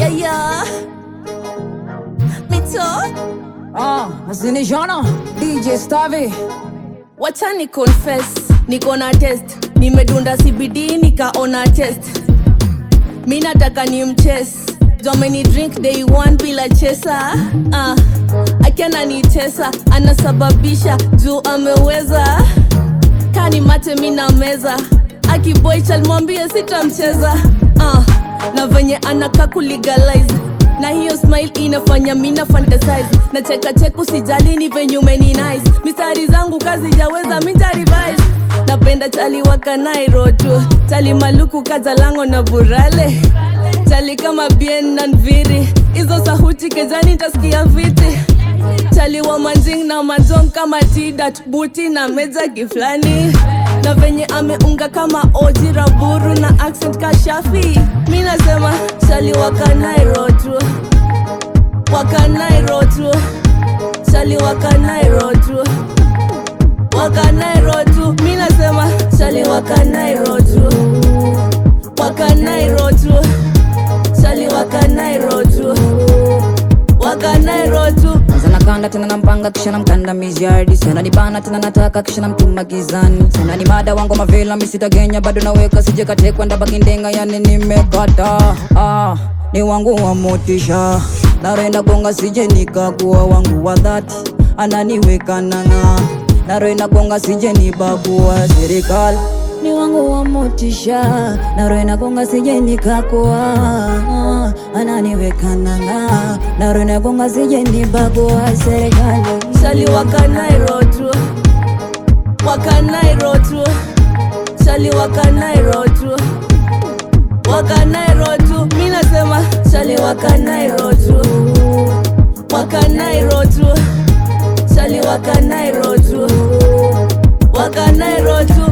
Yeah. Mito. Asinijana DJ Stavi. Wacha ni confess, niko na test. Nimedunda CBD nikaona test. Mimi nataka ni mchase. Domini drink day one bila chesa. Akiana ni tesa, anasababisha juu ameweza. Kani mate mina meza. Akiboy chal mwambie sitamcheza. Na venye anaka kulegalize. Na hiyo smile inafanya mina fantasize. Na cheka cheku sijali ni venye umeni nice. Mistari zangu kazi jaweza minta revise. Napenda chali waka Nairo tu. Chali maluku kaza lango na burale. Chali kama bien na nviri. Izo sahuti kejani tasikia viti. Chali wa manjing na majong kama tidat. Buti na meja giflani. Na venye ameunga kama Oji Raburu na accent kashafi. Mina sema chali waka Nairo tu. Waka Nairo tu. Chali waka Nairo tu. Waka Nairo tu. Mina sema chali waka Nairo tu. Waka Nairo tu. Chali waka Nairo tu. Waka Nairo tu. Sana kanda tena nampanga kisha namkanda miziardi. Sana nibana tena nataka kisha namtuma gizani. Sana ni mada wangu mavela misitagenya bado naweka sije katekwa ndabaki ndenga yani nimekata. Ni wangu wa motisha. Narenda gonga sije nikakuwa wangu wa dhati. Ananiweka nanga. Narenda gonga sije nibagua serikali. Ni wangu wa motisha. Narenda gonga sije nikakuwa. Ananiweka nanga. Narenda gonga sije nibagua serikali. Chali waka Nairo tu. Waka Nairo tu. Chali waka Nairo tu. Waka Nairo tu. Mina sema chali waka Nairo tu. Waka Nairo tu. Chali waka Nairo tu. Waka Nairo tu.